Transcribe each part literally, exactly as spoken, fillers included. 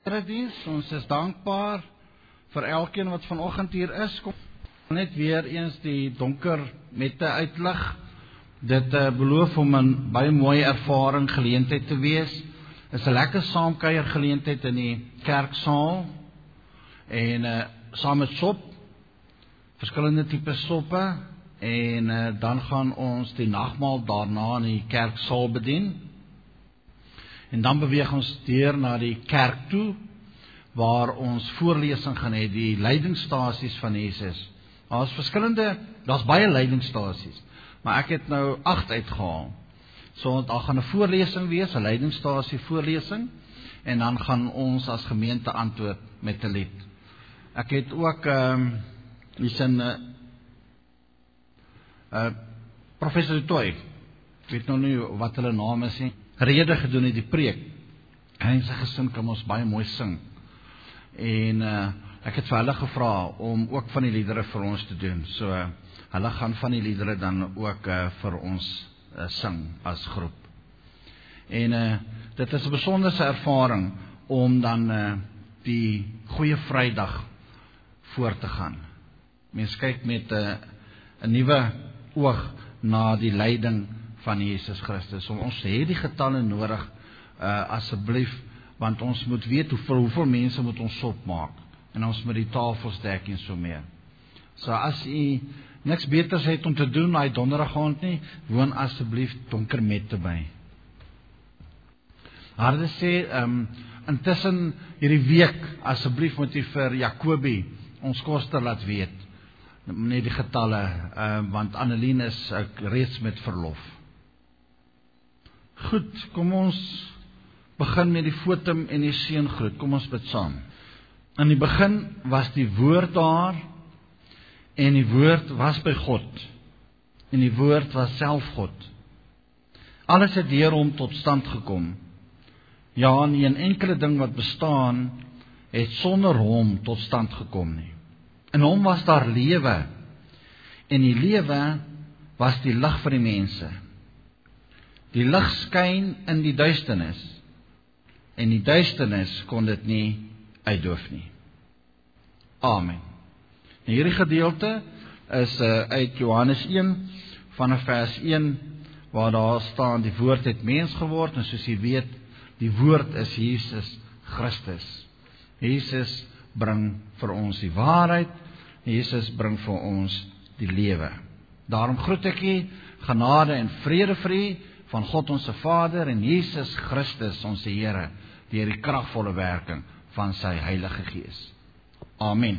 Erediens, ons is dankbaar vir elkeen wat vanoggend hier is. Kom net weer eens die donker mette uitlig. Dit uh, beloof om 'n baie mooi ervaring geleentheid te wees. Is 'n lekker saamkuier geleentheid in die kerksaal en uh, saam met sop, verskillende tipe soppe en uh, dan gaan ons die nagmaal daarna in die kerksaal bedien. En dan beweeg ons deur na die kerk toe, waar ons voorlesing gaan hê, die lydingstasies van Jesus. Daar's verskillende, daar's baie lydingstasies, maar ek het nou agt uitgehaal. So daar gaan 'n voorlesing wees, 'n lydingstasie voorlesing, en dan gaan ons as gemeente antwoord met 'n lied. Ek het ook ehm um, hier's 'n uh, uh, professor Toy, ek weet nou nie wat hulle naam is nie, rede gedoen het die preek. Hy en sy gesin kan ons baie mooi sing. En uh, ek het vir hulle gevra om ook van die liedere vir ons te doen. So uh, hulle gaan van die liedere dan ook uh, vir ons uh, sing as groep. En uh, dit is 'n besonderse ervaring om dan uh, die Goeie Vrydag voor te gaan. Mens kyk met 'n uh, 'n nuwe oog na die lyding van Jesus Christus. So, ons het die getalle nodig, uh, asseblief, want ons moet weet hoeveel, hoeveel mense moet ons sop maak, en ons moet die tafels dek en so meer. So as u niks beters het om te doen, hy donderdag aand nie, woon asseblief donker mette by. Harde sê, um, intussen hierdie week, asseblief moet u vir Jacobi ons koster laat weet, net die getalle, uh, want Annelien is uh, reeds met verlof. Goed, kom ons begin met die fotum en die seëngroet. Kom ons bid saam. In die begin was die woord daar, en die woord was by God, en die woord was self God. Alles het deur hom tot stand gekom. Ja, nie een enkele ding wat bestaan, het sonder hom tot stand gekom nie. In hom was daar lewe, en die lewe was die lig vir die mense. Die lig skyn in die duisternis, en die duisternis kon dit nie uitdoof nie. Amen. En hierdie gedeelte is uh, uit Johannes een, vanaf vers een, waar daar staan, die woord het mens geword, en soos jy weet, die woord is Jesus Christus. Jesus bring vir ons die waarheid, Jesus bring vir ons die lewe. Daarom groet ek u, genade en vrede vir u, van God ons Vader en Jesus Christus ons Here, deur die kragvolle werking van sy Heilige Gees. Amen.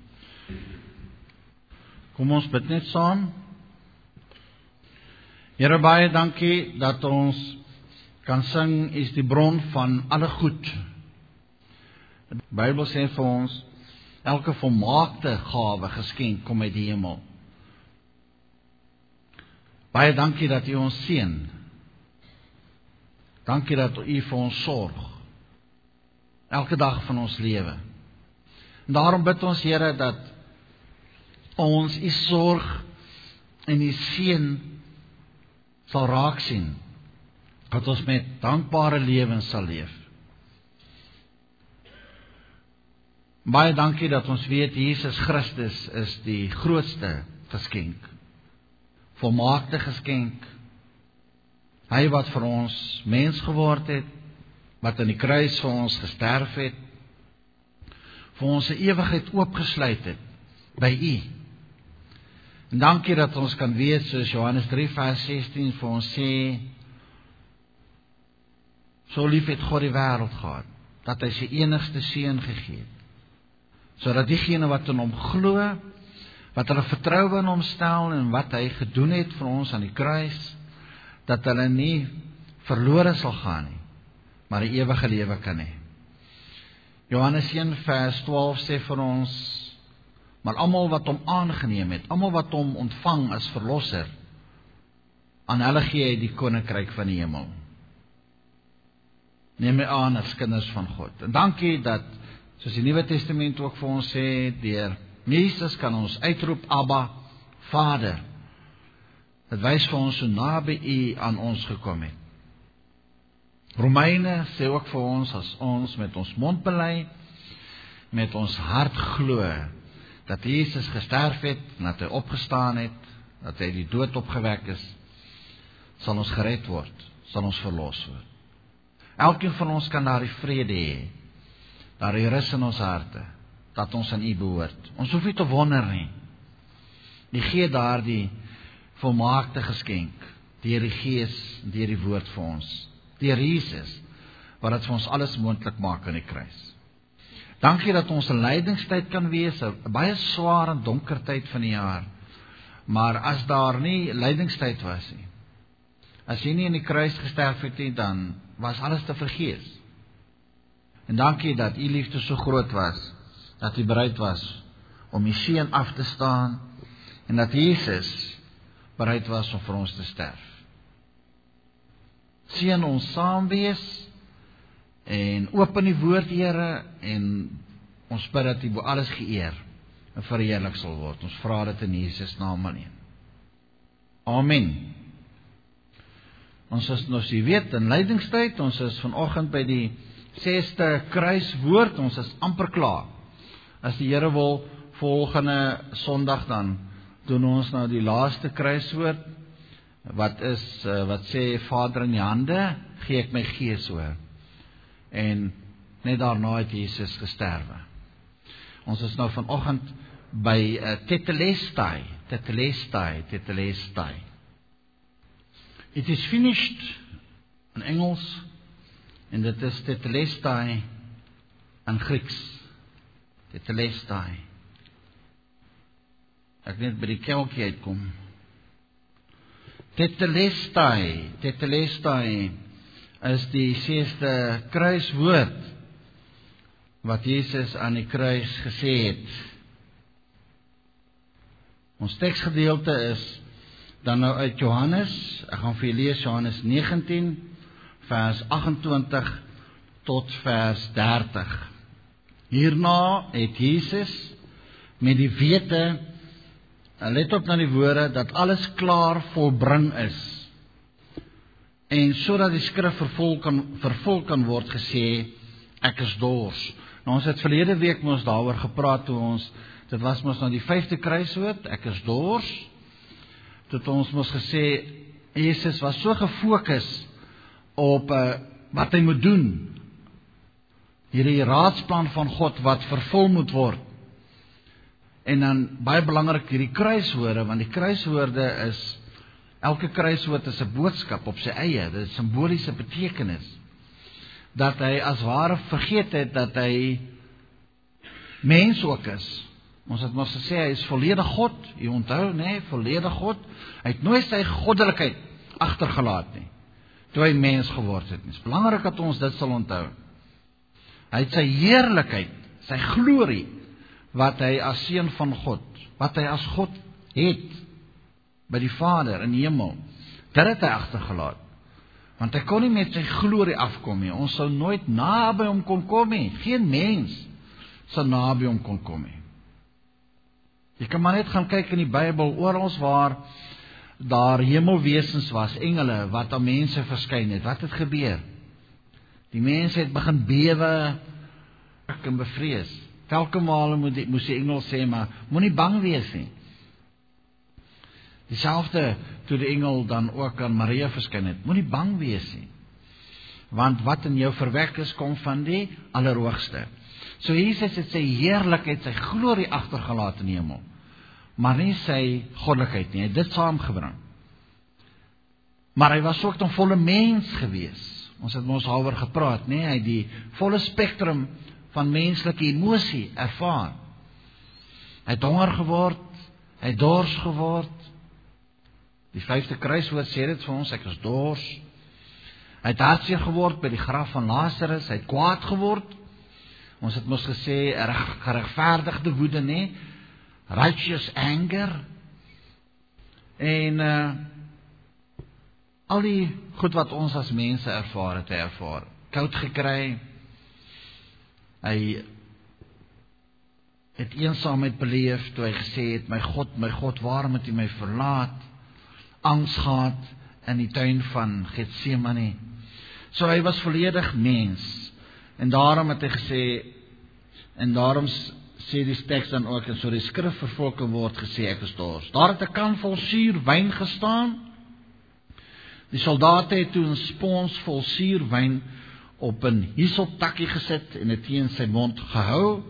Kom ons bid net saam. Here, baie dankie dat ons kan sing, is die bron van alle goed. Die Bybel sê vir ons, elke volmaakte gawe geskenk kom uit die hemel. Baie dankie dat u ons seën. Dankie dat u vir ons sorg, elke dag van ons lewe. En daarom bid ons, Here, dat ons u sorg en u seën sal raak sien, dat ons met dankbare lewens sal leef. Baie dankie dat ons weet, Jesus Christus is die grootste geskenk, volmaakte geskenk. Hy wat vir ons mens geword het, wat aan die kruis vir ons gesterf het, vir ons 'n ewigheid oopgesluit het, by u. En dankie dat ons kan weet, soos Johannes drie vers sestien vir ons sê, so lief het God die wêreld gehad, dat hy sy enigste seun gegee het, sodat diegene wat in hom glo, wat hulle vertroue in hom stel, en wat hy gedoen het vir ons aan die kruis, dat hulle nie verlore sal gaan nie, maar 'n ewige lewe kan hê. Johannes een vers twaalf sê vir ons, maar almal wat hom aangeneem het, almal wat hom ontvang as verlosser, aan hulle gee hy die koninkryk van die hemel. Neem my aan as kinders van God. En dankie dat, soos die Nuwe Testament ook vir ons sê, deur Jesus kan ons uitroep, Abba, Vader. Dit wys vir ons so naby u aan ons gekom het. Romeine sê ook vir ons, as ons met ons mond bely, met ons hart glo, dat Jesus gesterf het, en dat hy opgestaan het, dat hy die dood opgewek is, sal ons gered word, sal ons verlos word. Elkeen van ons kan daar die vrede hê, daar die rus in ons harte, dat ons aan U behoort. Ons hoef nie te wonder nie. Die gee daar die volmaakte geskenk, deur die Gees, deur die woord vir ons, deur Jesus, wat dit vir ons alles moontlik maak aan die kruis. Dankie dat ons 'n lydingstyd kan wees, 'n baie swaar en donker tyd van die jaar, maar as daar nie lydingstyd was nie, as jy nie in die kruis gesterf het nie, dan was alles te vergees. En dankie dat U liefde so groot was, dat U bereid was om U seun af te staan, en dat Jesus bereid was om vir ons te sterf. Seën ons saam wees, en open die woord, Here, en ons bid dat U bo alles geëer en verheerlik sal word. Ons vra dit in Jesus naam alleen. Amen. Ons is, ons jy weet, in lydingstyd, ons is vanoggend by die sesde kruiswoord, ons is amper klaar. As die Here wil, volgende Sondag dan doen ons nou die laaste kruiswoord, wat is, wat sê, Vader, in die hande gee ek my gees oor. En net daarna het Jesus gesterwe. Ons is nou vanoggend by uh, Tetelestai, Tetelestai, Tetelestai. It is finished in Engels, en dit is Tetelestai in Grieks. Tetelestai. Ek net by die kelkie uitkom. Tetelestai, Tetelestai is die sesde kruiswoord wat Jesus aan die kruis gesê het. Ons teksgedeelte is dan nou uit Johannes, ek gaan vir julle lees Johannes negentien, vers agt-en-twintig tot vers dertig. Hierna het Jesus met die wete, let op na die woorde, dat alles klaar volbring is, en sodat die skrif vervul kan, vervul kan word gesê, ek is dors. Nou, ons het verlede week ons daaroor gepraat, toe ons, dit was ons nou die vyfde kruiswoord, ek is dors, toe ons ons gesê, Jesus was so gefokus op uh, wat hy moet doen, hierdie raadsplan van God wat vervul moet word, en dan baie belangrik hierdie kruiswoorde, want die kruiswoorde is, elke kruiswoord is 'n boodskap op sy eie, dit is simboliese betekenis, dat hy as ware vergeet het, dat hy mens ook is. Ons het mos gesê, hy is volledig God, jy onthou, nee, volledig God, hy het nooit sy goddelikheid agtergelaat nie, toe hy mens geword het. Het is belangrik dat ons dit sal onthou. Hy het sy heerlikheid, sy glorie, wat hy as seun van God, wat hy as God het, by die Vader in die hemel, dit het hy agtergelaat, want hy kon nie met sy glorie afkom nie, ons sou nooit naby hom kon kom nie, geen mens sou naby hom kon kom nie. Jy kan maar net gaan kyk in die Bybel, oral waar daar hemelwesens was, engele, wat aan mense verskyn het, wat het gebeur? Die mense het begin bewe, en bevrees. Telke male moet die, moes die engel sê, maar moenie bang wees nie. Dieselfde toe die engel dan ook aan Maria verskyn het, moenie bang wees nie. Want wat in jou verwek is, kom van die Allerhoogste. So Jesus het sy heerlikheid, sy glorie agtergelaat in die hemel, maar nie sy goddelikheid nie, hy het dit saamgebring. Maar hy was ook dan volle mens gewees. Ons het ons daaroor gepraat, nee, hy het die volle spektrum van menslike emosie ervaar. Hy het honger geword, hy het dors geword. Die vyfde kruiswoord sê dit vir ons, ek is dors. Hy het hartseer geword by die graf van Lazarus, hy het kwaad geword. Ons het mos gesê, geregverdigde woede, nee, righteous anger. En uh, al die goed wat ons as mense ervaar het, hy ervaar. Koud gekry, hy het eensaamheid beleef, toe hy gesê het, my God, my God, waarom het U my verlaat? Angs gehad in die tuin van Getsemane. So hy was volledig mens. En daarom het hy gesê, en daarom sê die teks dan ook, en so die skrif vervolking word gesê, ek is dors. Daar het 'n kan vol suur wyn gestaan. Die soldate het toe 'n spons vol suur wyn op 'n hisoptakkie gesit en dit teen sy mond gehou.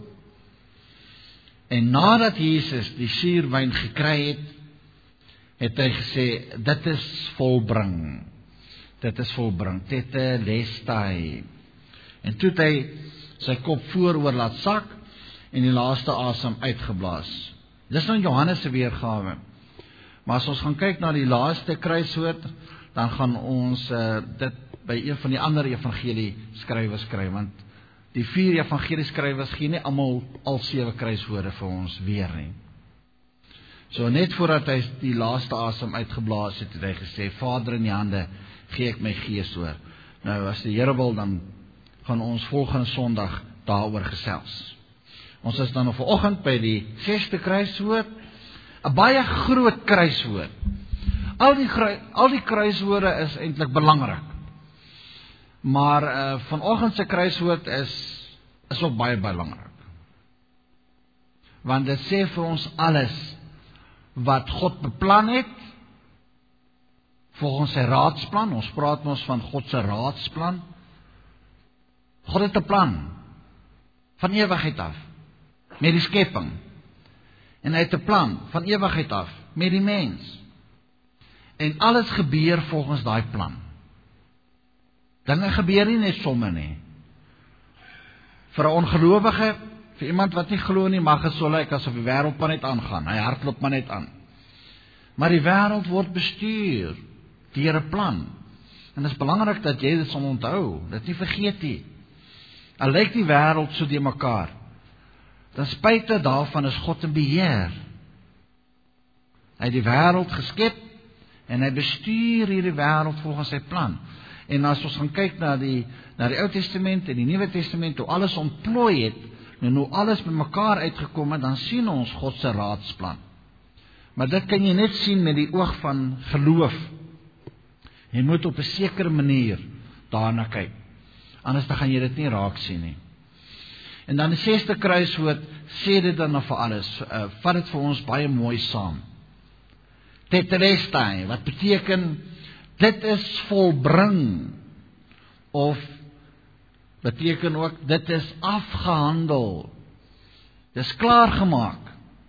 En nadat Jesus die suurwyn gekry het, het hy gesê, dit is volbring. Dit is volbring. Tetelestai. En toe het hy sy kop vooroor laat sak en die laaste asem uitgeblaas. Dis nou Johannes se weergawe. Maar as ons gaan kyk na die laaste kruiswoord, dan gaan ons uh, dit by een van die ander evangelie skrywers skryf, want die vier evangelie skrywers gee nie almal al sewe kruiswoorde vir ons weer nie. So net voordat hy die laaste asem uitgeblaas het, het hy gesê, Vader, in die hande gee ek my gees oor. Nou as die Here wil, dan gaan ons volgende Sondag daaroor gesels. Ons is dan nog vanoggend by die sesde kruiswoord, 'n baie groot kruiswoord. Al die, al die kruiswoorde is eintlik belangrik. Maar uh, vanoggend se kruiswoord is, is ook baie belangrik. Want dit sê vir ons alles wat God beplan het, volgens sy raadsplan. Ons praat ons van God se raadsplan. God het 'n plan, van ewigheid af, met die skepping. En hy het 'n plan, van ewigheid af, met die mens. En alles gebeur volgens daai plan. Dinge gebeur nie net sommer nie. Vir 'n ongelowige, vir iemand wat nie glo nie, mag dit so lyk asof die wêreld maar net aangaan. Hy hardloop maar net aan. Maar die wêreld word bestuur deur 'n plan. En dit is belangrik dat jy dit sal onthou, dit nie vergeet nie. Al lyk die wêreld so deur mekaar, ten spyte daarvan is God in beheer. Hy het die wêreld geskep en hy bestuur hierdie wêreld volgens sy plan. En as ons gaan kyk na die na die Ou Testament en die Nuwe Testament, hoe alles ontplooi het, en hoe alles met mekaar uitgekom het, dan sien ons God se raadsplan. Maar dit kan jy net sien met die oog van geloof. Jy moet op 'n sekere manier daarna kyk. Anders dan gaan jy dit nie raak sien nie. En dan die sesde kruiswoord sê dit dan vir alles. Uh, vat dit vir ons baie mooi saam. Tetelestai, wat beteken dit is volbring, of beteken ook dit is afgehandel, dit is klaargemaak,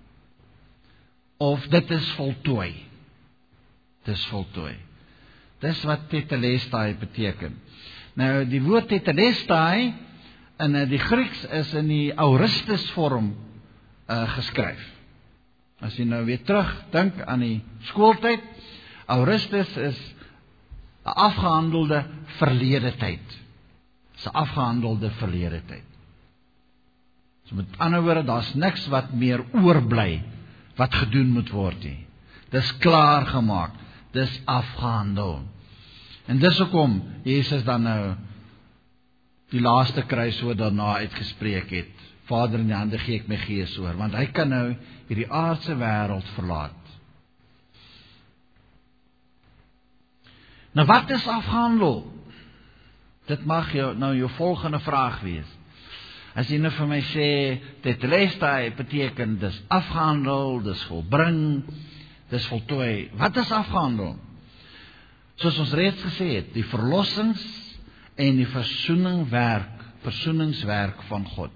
of dit is voltooi. Dit is voltooi. Dis wat tetelestai beteken. Nou die woord tetelestai in die Grieks is in die aorist vorm uh, geskryf. As jy nou weer terug dink aan die skooltyd, aorist is 'n afgehandelde verlede tyd. Dis 'n afgehandelde verlede tyd. So met ander woorde, daar's niks wat meer oorbly wat gedoen moet word nie. Dis klaar gemaak. Dis afgehandel. En dis hoekom Jesus dan nou die laaste kruiswoord daarna uitgespreek het. Vader, in die hande gee ek my gees oor, want hy kan nou hierdie aardse wêreld verlaat. Nou wat is afgehandel? Dit mag jou nou jou volgende vraag wees. As jy nou vir my sê, tetelestai beteken dis afgehandel, dis volbring, dis voltooi. Wat is afgehandel? Soos ons reeds gesê het, die verlossings en die versoeningwerk, versoeningswerk van God.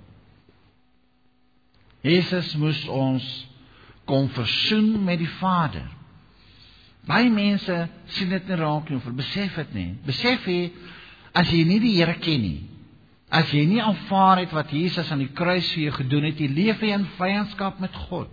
Jesus moes ons kom versoen met die Vader. Baie mense sien dit nie raak nie, of besef dit nie. Besef jy, as jy nie die Here ken nie, as jy nie aanvaar het wat Jesus aan die kruis vir jou gedoen het, jy leef jy in vyandskap met God.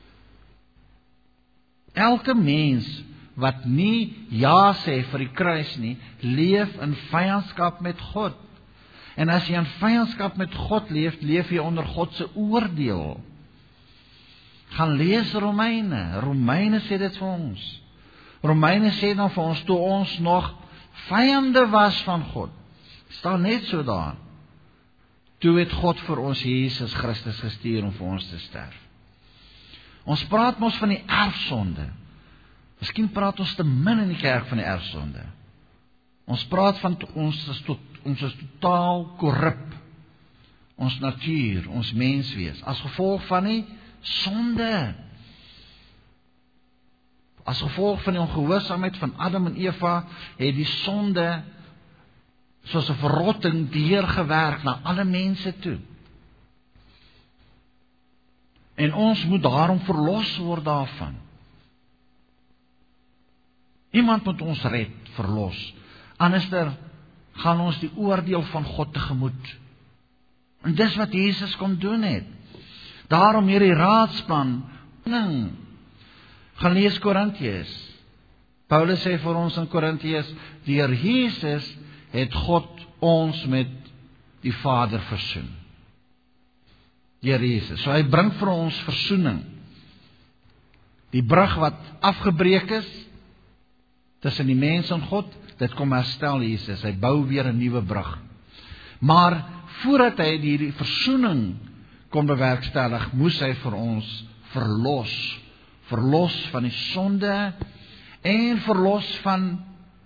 Elke mens wat nie ja sê vir die kruis nie, leef in vyandskap met God. En as jy in vyandskap met God leef, leef jy onder God se oordeel. Gaan lees Romeine. Romeine sê dit vir ons. Romeine sê dan vir ons, toe ons nog vyande was van God, staan net so daar, toe het God vir ons Jesus Christus gestuur om vir ons te sterf. Ons praat mos van die erfsonde. Miskien praat ons te min in die kerk van die erfsonde. Ons praat van ons is, tot, ons is totaal korrup. Ons natuur, ons menswees, as gevolg van die sonde. As gevolg van die ongehoorsaamheid van Adam en Eva, het die sonde soos 'n verrotting deurgewerk na alle mense toe. En ons moet daarom verlos word daarvan. Iemand moet ons red, verlos. Anderster gaan ons die oordeel van God tegemoet. En dis wat Jesus kom doen het. Daarom hierdie raadsplan. Gaan lees Korintiërs. Paulus sê vir ons in Korintiërs, deur Jesus het God ons met die Vader versoen. Deur Jesus. So hy bring vir ons versoening. Die brug wat afgebreek is tussen die mens en God, dit kom herstel Jesus. Hy bou weer 'n nuwe brug. Maar voordat hy die versoening kon bewerkstellig, moes hy vir ons verlos. Verlos van die sonde en verlos van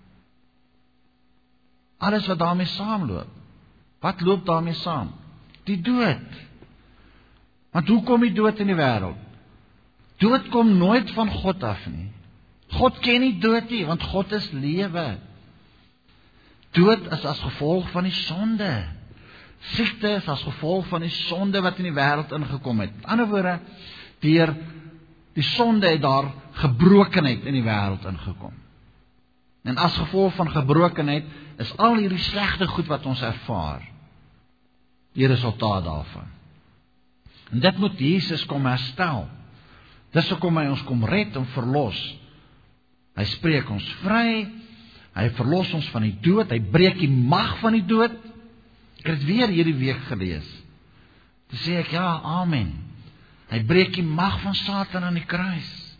alles wat daarmee saamloop. Wat loop daarmee saam? Die dood. Want hoe kom die dood in die wêreld? Dood kom nooit van God af nie. God ken nie dood nie, want God is lewe. Dood is as gevolg van die sonde. Siekte is as gevolg van die sonde wat in die wêreld ingekom het. Met ander woorde, deur die sonde het daar gebrokenheid in die wêreld ingekom. En as gevolg van gebrokenheid is al hierdie slegte goed wat ons ervaar, die resultaat daarvan. En dit moet Jesus kom herstel. Dis hoekom hy ons kom red en verlos. Hy spreek ons vry, hy verlos ons van die dood, hy breek die mag van die dood. Ek het weer hierdie week gelees. Toe sê ek, ja, amen. Hy breek die mag van Satan aan die kruis.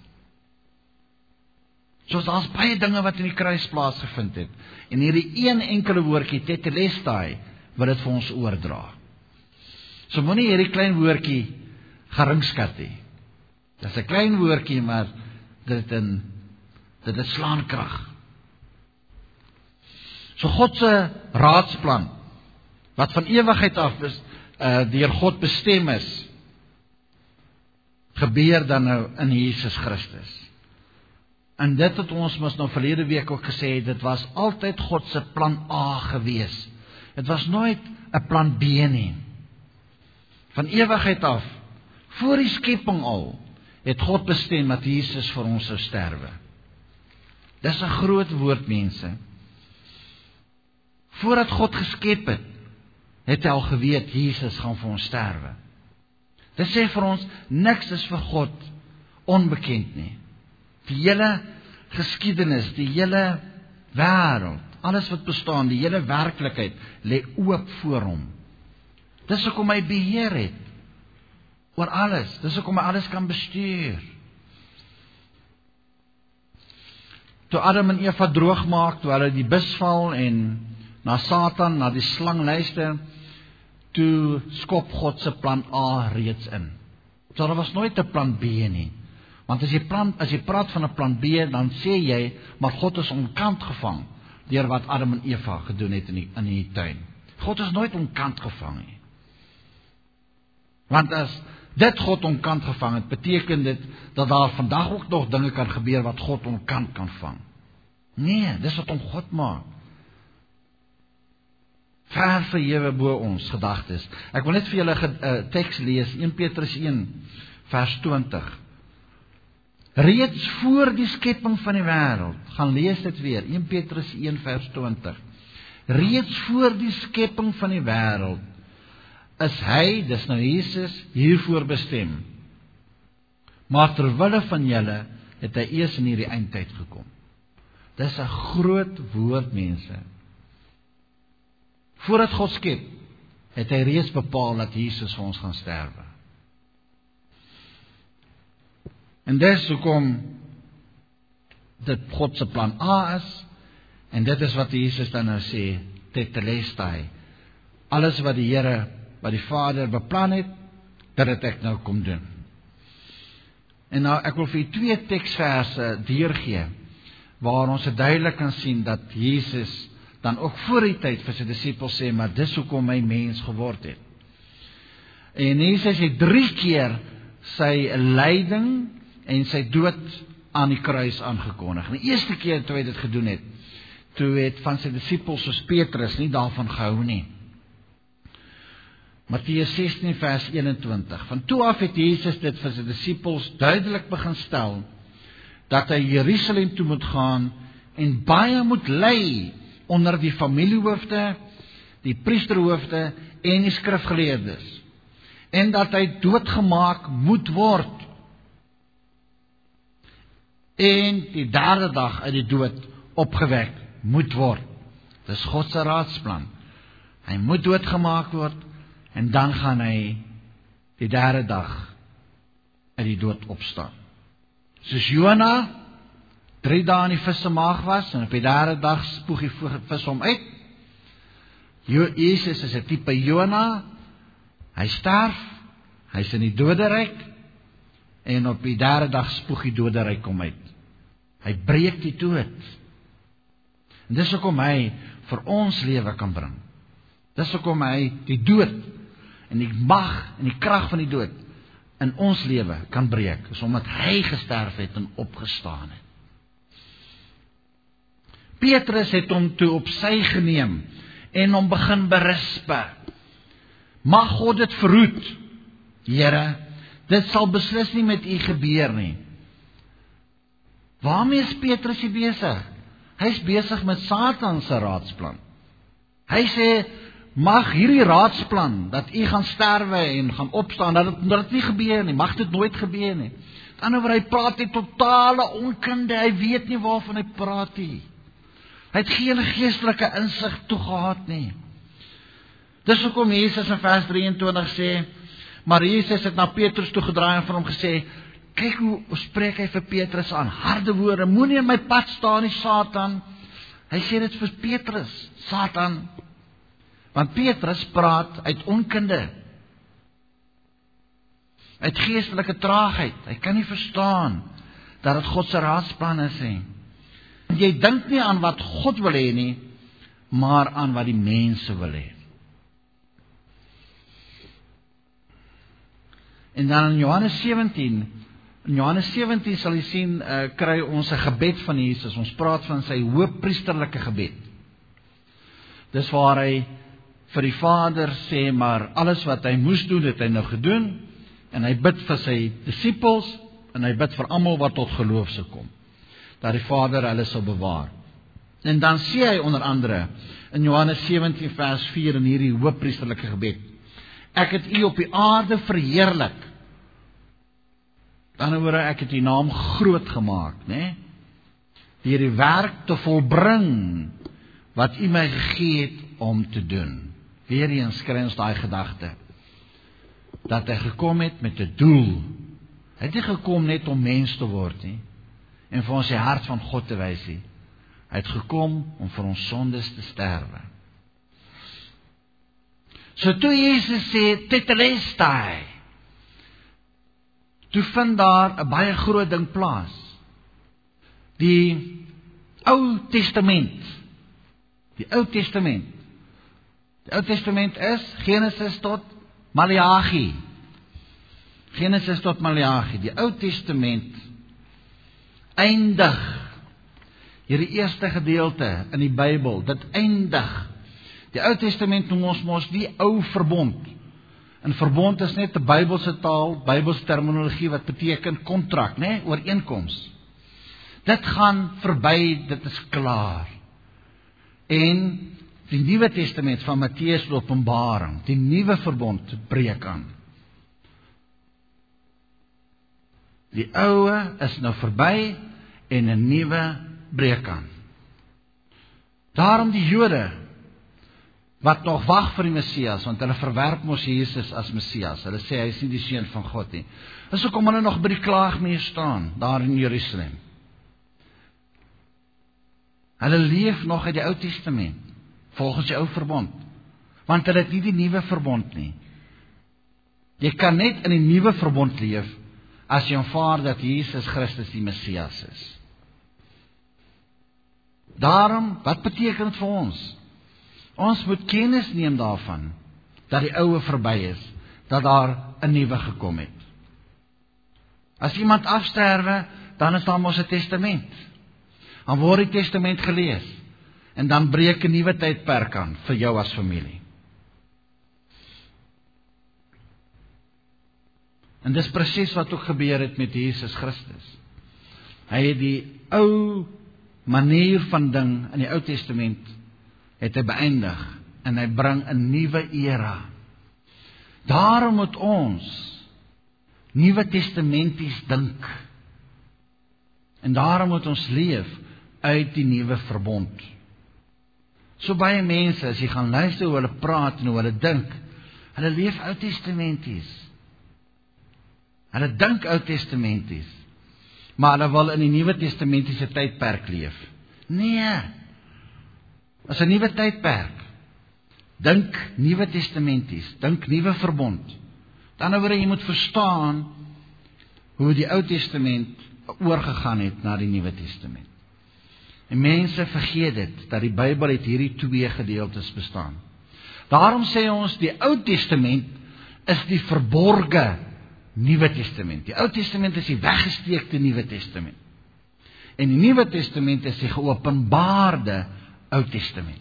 Soos daar's baie dinge wat in die kruis plaasgevind het. En hierdie een enkele woordjie, tetelestai, wat dit vir ons oordra. So moenie hierdie klein woordjie geringskat nie. Dit is 'n klein woordjie, maar dit in dit het slaankrag. So God se raadsplan, wat van ewigheid af is, uh, deur God bestem is, gebeur dan nou in Jesus Christus. En dit het ons mos nou verlede week ook gesê, dit was altyd God se plan A gewees. Dit was nooit 'n plan B nie. Van ewigheid af, voor die skepping al, het God bestem dat Jesus vir ons sou sterwe. Dis 'n groot woord, mense. Voordat God geskep het, het hy al geweet, Jesus gaan vir ons sterwe. Dit sê vir ons, niks is vir God onbekend nie. Die hele geskiedenis, die hele wêreld, alles wat bestaan, die hele werklikheid, lê oop voor hom. Dis hoekom hy beheer het oor alles. Dis hoekom hy alles kan bestuur. Toe Adam en Eva droog maak, toe hulle die bus val en na Satan, na die slang luister, toe skop God se plan A reeds in. So daar was nooit 'n plan B nie. Want as jy, plan, as jy praat van 'n plan B, dan sê jy, maar God is onkant gevang deur wat Adam en Eva gedoen het in die, in die tuin. God is nooit onkant gevang nie. Want as dit God onkant gevang het, beteken dit dat daar vandag ook nog dinge kan gebeur wat God onkant kan vang. Nee, dis wat om God maak. Ver verhewe bo ons gedagtes. Ek wil net vir julle 'n uh, teks lees, Eerste Petrus een vers twintig. Reeds voor die skepping van die wêreld, gaan lees dit weer, Eerste Petrus een vers twintig. Reeds voor die skepping van die wêreld is hy, dis nou Jesus, hiervoor bestem. Maar terwille van julle het hy eers in hierdie eindtyd gekom. Dis 'n groot woord, mense. Voordat God skep, het hy reeds bepaal dat Jesus vir ons gaan sterwe. En dis hoekom dit God se plan A is, en dit is wat Jesus dan nou sê, tetelestai. Alles wat die Here, wat die Vader beplan het, dat het ek nou kom doen. En nou, ek wil vir u twee teksverse deurgee, waar ons duidelik kan sien dat Jesus dan ook voor die tyd vir sy disippels sê, maar dis hoekom hy mens geword het. En Jesus het drie keer sy lyding en sy dood aan die kruis aangekondig. En die eerste keer toe hy dit gedoen het, toe het van sy disippels soos Petrus nie daarvan gehou nie. Matteus sestien vers eenentwintig. Van toe af het Jesus dit vir sy disippels duidelik begin stel, dat hy Jerusalem toe moet gaan en baie moet ly onder die familiehoofde, die priesterhoofde en die skrifgeleerdes. En dat hy doodgemaak moet word. En die derde dag uit die dood opgewek moet word. Dis God se raadsplan. Hy moet doodgemaak word en dan gaan hy die derde dag uit die dood opstaan. Soos Jona drie dae in die vis se maag was en op die derde dag spoeg die vis hom uit. Jesus is 'n tipe Jona. Hy sterf, hy is in die doderyk en op die derde dag spoeg die doderyk hom uit. Hy breek die dood. En dis hoekom hy vir ons lewe kan bring. Dis hoekom hy die dood en die mag en die krag van die dood in ons lewe kan breek. Dis omdat hy gesterf het en opgestaan het. Petrus het hom toe op sy geneem en hom begin berispe. Mag God dit verhoed, Here, dit sal beslis nie met u gebeur nie. Waarmee is Petrus hier besig? Hy is besig met Satan se raadsplan. Hy sê, mag hierdie raadsplan, dat u gaan sterwe en gaan opstaan, dat dit, dat dit nie gebeur nie, mag dit nooit gebeur nie. Aan die ander hy praat die totale onkunde, hy weet nie waarvan hy praat nie. Hy het geen geestelike insig toegehad nie. Dis hoekom Jesus in vers drieëntwintig sê, maar Jesus het na Petrus toe gedraai en vir hom gesê, kyk hoe spreek hy vir Petrus aan, harde woorde, moenie in my pad staan nie, Satan. Hy sê dit vir Petrus, Satan. Want Petrus praat uit onkunde, uit geestelike traagheid. Hy kan nie verstaan dat dit God se raadsplan is nie. Jy dink nie aan wat God wil hê nie, maar aan wat die mense wil hê. En dan in Johannes sewentien, in Johannes sewentien sal jy sien, uh, kry ons 'n gebed van Jesus. Ons praat van sy hoëpriesterlike gebed. Dis waar hy vir die Vader sê, maar alles wat hy moes doen, het hy nou gedoen, en hy bid vir sy disippels, en hy bid vir almal wat tot geloof sou kom, dat die Vader hulle sal bewaar. En dan sê hy onder andere, in Johannes sewentien vers vier, in hierdie hoëpriesterlike gebed, ek het u op die aarde verheerlik. Dan hoor ek het die naam groot gemaak, né? Deur die werk te volbring wat u my gegee het om te doen. Weer eens kry ons daai gedagte dat hy gekom het met 'n doel. Hy het nie gekom net om mens te word nie en vir ons die hart van God te wys nie. Hy het gekom om vir ons sondes te sterwe. So toe Jesus sê tetelestai, toe vind daar 'n baie groot ding plaas. Die Ou Testament. Die Ou Testament. Die Ou Testament is Genesis tot Maleagi. Genesis tot Maleagi. Die Ou Testament eindig. Hierdie eerste gedeelte in die Bybel, dit eindig. Die Ou Testament noem ons mos die ou verbond. En verbond is net 'n Bybelse taal, Bybelse terminologie wat beteken kontrak, né, ooreenkoms. Dit gaan verby, dit is klaar. En die Nuwe Testament van Matteus tot Openbaring, die nuwe verbond breek aan. Die oue is nou verby en 'n nuwe breek aan. Daarom die Jode wat nog wag vir die Messias, want hulle verwerp mos Jesus as Messias. Hulle sê hy is nie die seun van God nie. Dis hoekom hulle nog by die klaagmuur staan, daar in Jerusalem. Hulle leef nog uit die Ou Testament, volgens die Ou Verbond, want hulle het nie die Nuwe Verbond nie. Jy kan net in die Nuwe Verbond leef, as jy aanvaar dat Jesus Christus die Messias is. Daarom, wat beteken dit vir ons? Ons moet kennis neem daarvan, dat die ouwe verby is, dat daar 'n nuwe gekom het. As iemand afsterwe, dan is daar mos 'n testament. Dan word die testament gelees, en dan breek 'n nuwe tydperk aan, vir jou as familie. En dis presies wat ook gebeur het met Jesus Christus. Hy het die ou manier van ding in die Ou Testament het hy beëindig, en hy bring 'n nuwe era. Daarom moet ons Nuwe Testamenties dink. En daarom moet ons leef uit die nuwe verbond. So baie mense, as jy gaan luister hoe hulle praat en hoe hulle dink, hulle leef Ou Testamenties. Hulle dink Ou Testamenties, maar hulle wil in die Nuwe Testamentiese tydperk leef. Nee, as 'n nuwe tydperk. Dink Nuwe Testamenties, dink nuwe verbond. Dan oor jy moet verstaan hoe die Ou Testament oorgegaan het na die Nuwe Testament. En mense vergeet dit, dat die Bybel het hierdie twee gedeeltes bestaan. Daarom sê ons, die Ou Testament is die verborge Nuwe Testament. Die Ou Testament is die weggesteekte Nuwe Testament. En die Nuwe Testament is die geopenbaarde Ou Testament.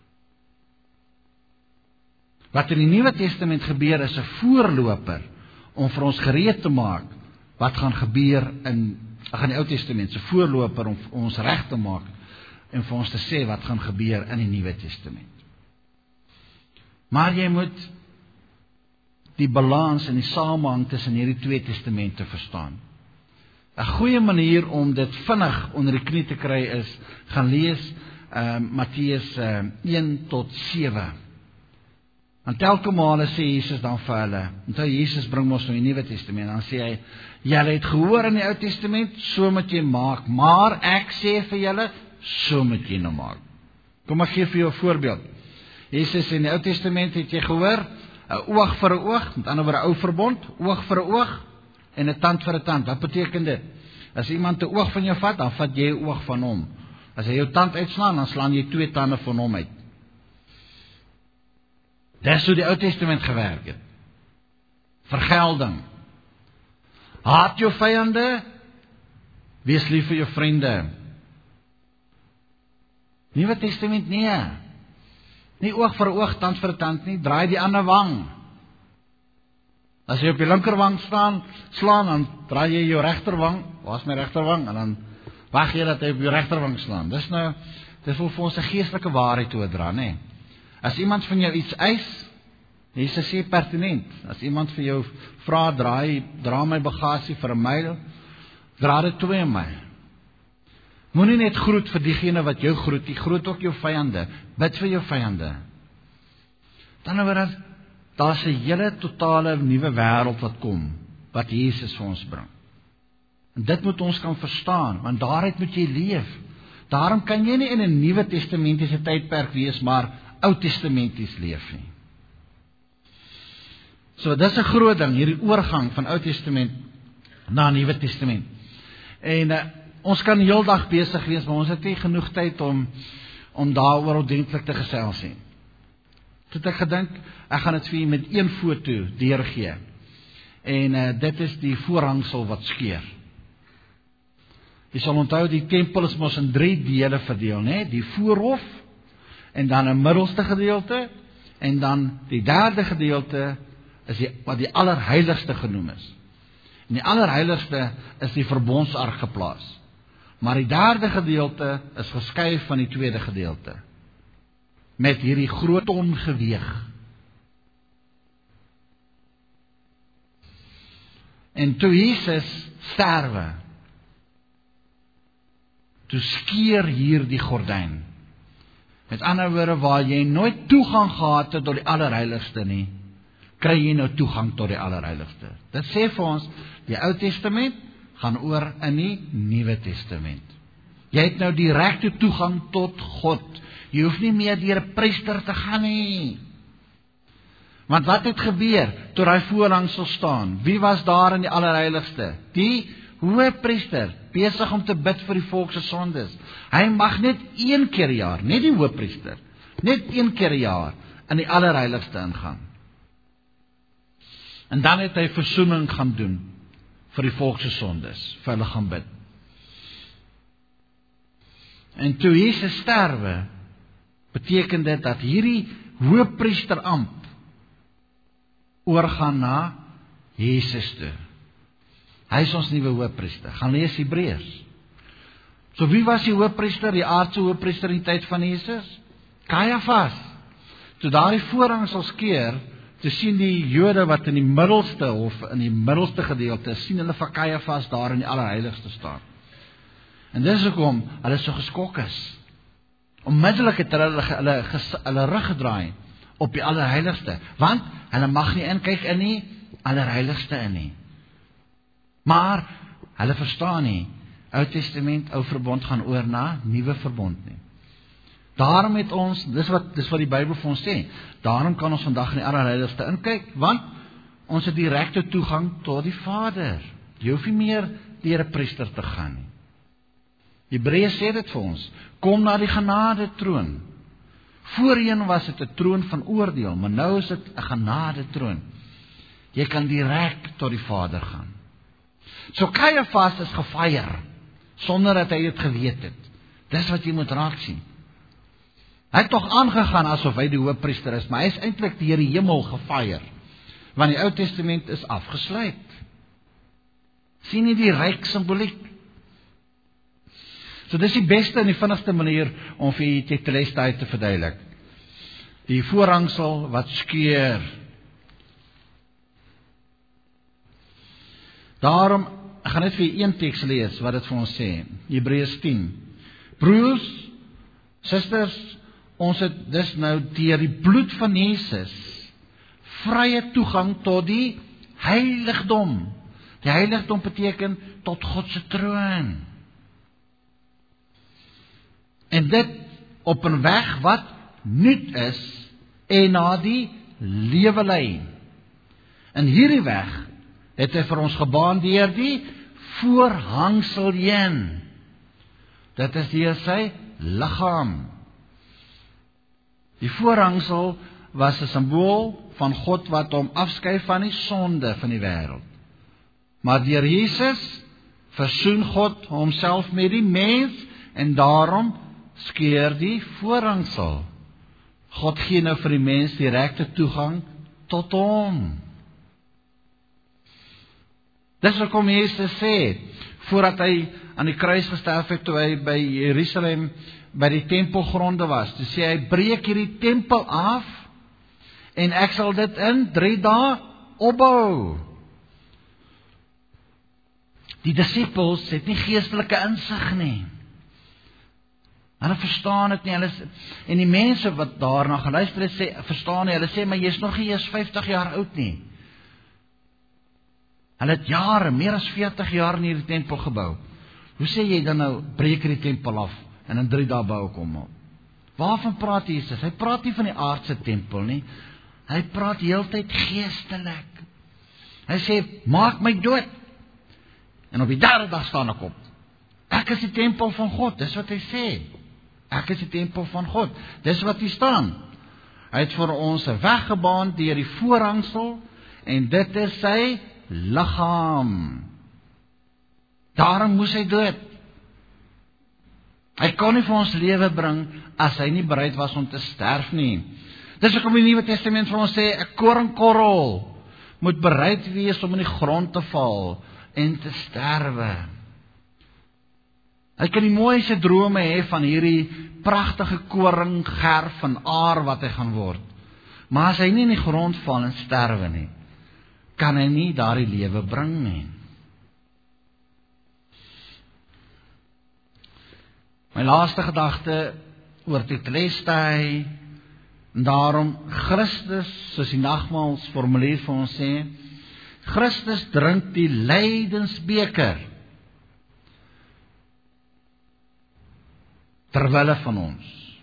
Wat in die Nuwe Testament gebeur is 'n voorloper om vir ons gereed te maak wat gaan gebeur in, ag in die Ou Testament, 'n voorloper om ons reg te maak en vir ons te sê wat gaan gebeur in die Nuwe Testament. Maar jy moet die balans en die samehang tussen hierdie twee testamente verstaan. 'n Goeie manier om dit vinnig onder die knie te kry is, gaan lees uh, Matteus uh, een tot sewe. Want telke male sê Jesus dan vir hulle, onthou Jesus bring ons nou die Nuwe Testament, dan sê hy, julle het gehoor in die Ou Testament, so moet jy maak, maar ek sê vir julle, so moet jy nou maak. Kom ek gee vir jou 'n voorbeeld. Jesus in die Ou Testament het jy gehoor, 'n oog vir 'n oog, met ander woorde 'n ou verbond, oog vir 'n oog, en 'n tand vir 'n tand. Wat beteken dit? As iemand 'n oog van jou vat, dan vat jy 'n oog van hom. As hy jou tand uitslaan, dan slaan jy twee tande van hom uit. Dis hoe die Ou Testament gewerk het. Vergelding. Haat jou vyande, wees lief vir jou vriende. Nuwe Testament nee. Nie oog vir oog, tand vir tand nie, draai die ander wang. As jy op die linkerwang staan, slaan, dan draai jy jou regterwang, waar is my regterwang, en dan wag jy dat hy op jou regterwang slaan. Dis nou, dis wil vir ons 'n geestelike waarheid oordra, nê. As iemand van jou iets eis, Jesus sê pertinent, as iemand vir jou vra, draai, dra my bagasie vir 'n myl, dra dit twee myl. Moenie net groet vir diegene wat jou groet, die groet ook jou vyande, bid vir jou vyande. Dan oor daar's 'n hele totale nuwe wêreld wat kom, wat Jesus vir ons bring. En dit moet ons kan verstaan, want daaruit moet jy leef. Daarom kan jy nie in 'n Nuwe Testamentiese tydperk wees, maar Ou Testamenties leef nie. So, dis 'n groot ding, hierdie oorgang van Ou Testament na Nuwe Testament. En uh, ons kan die hele dag besig wees, maar ons het nie genoeg tyd om, om daaroor ordentlik te gesels nie. Toe het ek gedink, ek gaan dit vir julle met een foto deurgee. En uh, dit is die voorhangsel wat skeur. Jy sal onthou, die tempel is mos in drie dele verdeel, né? Die voorhof, en dan 'n middelste gedeelte, en dan die derde gedeelte is die, wat die allerheiligste genoem is. En die allerheiligste is die verbondsark geplaas. Maar die derde gedeelte is geskei van die tweede gedeelte. Met hierdie groot ongeweeg. En toe Jesus sterwe, toe skeur hier die gordyn. Met ander woorde, waar jy nooit toegang gehad het tot die allerheiligste nie, kry jy nou toegang tot die allerheiligste. Dit sê vir ons, die Ou Testament gaan oor in die Nuwe Testament. Jy het nou direkte toegang tot God. Jy hoef nie meer deur 'n priester te gaan nie. Want wat het gebeur toe hy voorhang sal staan? Wie was daar in die allerheiligste? Die Hoëpriester, besig om te bid vir die volk se sondes. Hy mag net een keer per jaar, net die hoëpriester, net een keer per jaar in die allerheiligste ingaan. En dan het hy versoening gaan doen vir die volk se sondes, vir hulle gaan bid. En toe Jesus sterwe, beteken dit dat hierdie hoëpriesteramp oorgaan na Jesus toe. Hy is ons nuwe hoëpriester. Gaan lees Hebreërs. So wie was die hoëpriester, die aardse hoëpriester in die tyd van Jesus? Kajafas. Toe daardie voorhangsel skeur, toe sien die Jode wat in die middelste of in die middelste gedeelte, sien hulle vir Kajafas daar in die allerheiligste staan. En dis hoekom hulle so geskok is. Onmiddellik het hulle hulle, hulle rug gedraai op die allerheiligste, want hulle mag nie inkyk in die allerheiligste in nie. Maar hulle verstaan nie, Ou Testament, Ou Verbond gaan oor na Nuwe Verbond nie. Daarom het ons, dis wat, dis wat die Bybel vir ons sê, daarom kan ons vandag in die allerheiligste inkyk, want ons het direkte toegang tot die Vader. Jy hoef nie meer deur 'n priester te gaan nie. Hebreërs sê dit vir ons, kom na die genade troon. Voorheen was dit 'n troon van oordeel, maar nou is dit 'n genade troon. Jy kan direk tot die Vader gaan. So Kajafas is gefire, sonder dat hy dit geweet het. Dis wat jy moet raak sien. Hy het tog aangegaan asof hy die hoëpriester is, maar hy is eintlik deur die hemel gefire, want die Ou Testament is afgesluit. Sien jy die ryk simboliek? So dis die beste en die vinnigste manier om vir die tetelestai te verduidelik. Die voorhangsel wat skeur. Daarom, ek gaan net vir een teks lees wat dit vir ons sê. Hebreërs tien. Broers, susters, ons het dus nou deur die bloed van Jesus vrye toegang tot die heiligdom. Die heiligdom beteken tot God se troon. En dit op 'n weg wat nuut is en na die lewe lei. En hierdie weg het hy vir ons gebaan deur die voorhangsel heen. Dit is deur sy liggaam. Die voorhangsel was 'n simbool van God wat hom afskei van die sonde van die wêreld. Maar deur Jesus versoen God homself met die mens en daarom skeur die voorhangsel. God gee nou vir die mens direkte toegang tot hom. Dis wat kom Jesus sê, voordat hy aan die kruis gesterf het, toe hy by Jerusalem, by die tempelgronde was, toe sê hy, breek hierdie tempel af, en ek sal dit in drie dae opbou. Die disippels het nie geestelike insig nie. Hulle verstaan dit nie, hulle, en die mense wat daarna geluister het, sê, verstaan nie, hulle sê, maar jy is nog nie eers vyftig jaar oud nie. Hulle het jare, meer as veertig jaar in hierdie tempel gebou. Hoe sê jy dan nou, breek die tempel af, en in drie dae bou kom op? Waarvan praat Jesus? Hy praat nie van die aardse tempel nie, hy praat heeltyd geestelik. Hy sê, maak my dood, en op die derde dag staan ek op. Ek is die tempel van God, dis wat hy sê. Ek is die tempel van God, dis wat hier staan. Hy het vir ons 'n weg gebaan deur die voorhangsel, en dit is sy liggaam. Daarom moes hy dood. Hy kon nie vir ons lewe bring, as hy nie bereid was om te sterf nie. Dis hoekom die Nuwe Testament vir ons sê, 'n koringkorrel moet bereid wees om in die grond te val, en te sterwe. Hy kan die mooiste drome hê van hierdie pragtige koringgerf en aar wat hy gaan word. Maar as hy nie in die grond val en sterwe nie, kan hy nie daardie lewe bring nie. My laaste gedagte oor tetelestai, en daarom Christus, soos die nagmaalsformulier vir ons sê, Christus drink die lydensbeker terwille van ons.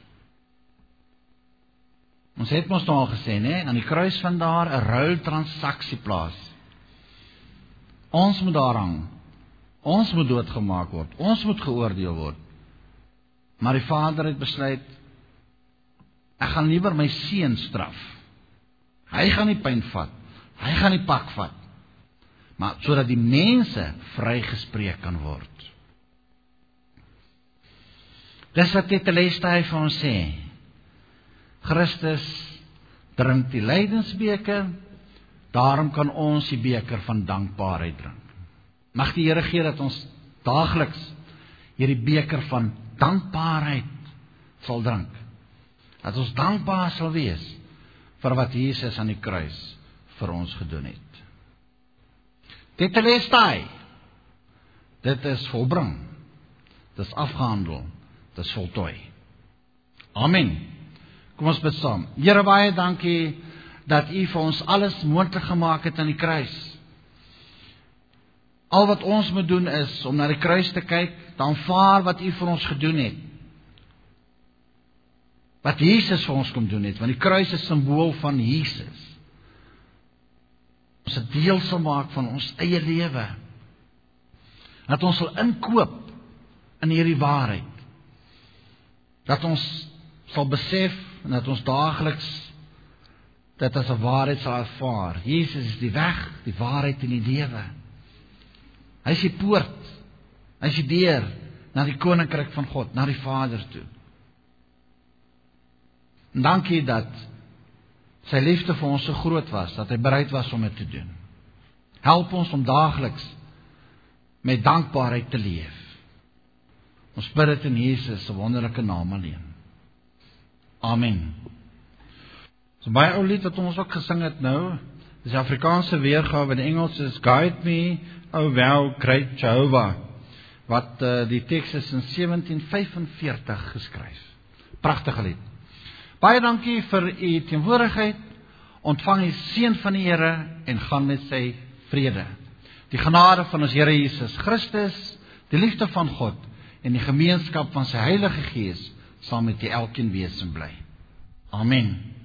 Ons het mos nou al gesê, nee, aan die kruis van daar 'n ruiltransaksie plaas. Ons moet daar hang, Ons moet doodgemaak word. Ons moet geoordeel word. Maar die Vader het besluit, ek gaan liewer my seun straf. Hy gaan die pyn vat. Hy gaan die pak vat. Maar sodat die mense vrygespreek kan word. Dis wat Tetelestai vir ons sê. Christus drink die lydensbeker, daarom kan ons die beker van dankbaarheid drink. Mag die Here gee dat ons daagliks hierdie beker van dankbaarheid sal drink. Dat ons dankbaar sal wees vir wat Jesus aan die kruis vir ons gedoen het. Tetelestai. Dit is volbring. Dit is afgehandel. Dit is voltooi. Amen. Kom ons bid saam. Here, baie dankie dat U vir ons alles moontlik gemaak het aan die kruis. Al wat ons moet doen is om na die kruis te kyk, te aanvaar wat U vir ons gedoen het. Wat Jesus vir ons kom doen het, want die kruis is simbool van Jesus. Ons 'n deel sal maak van ons eie lewe. Dat ons sal inkoop in hierdie waarheid. Dat ons sal besef en dat ons daagliks dit as 'n waarheid sal ervaar. Jesus is die weg, die waarheid en die lewe. Hy is die poort, hy is die deur na die koninkryk van God, na die Vader toe. En dankie dat sy liefde vir ons so groot was, dat hy bereid was om dit te doen. Help ons om daagliks met dankbaarheid te leef. Ons bid dit in Jesus se wonderlike naam alleen. Amen. So baie ou lied wat ons ook gesing het nou, dis die Afrikaanse weergawe, in Engels is Guide Me, O Thou Great Jehovah, wat uh, die teks is in sewentien vyfenveertig geskryf. Pragtige lied. Baie dankie vir u teenwoordigheid, ontvang die seën van die Here en gaan met sy vrede. Die genade van ons Here Jesus Christus, die liefde van God en die gemeenskap van sy Heilige Gees sal met die elkeen wees en bly. Amen.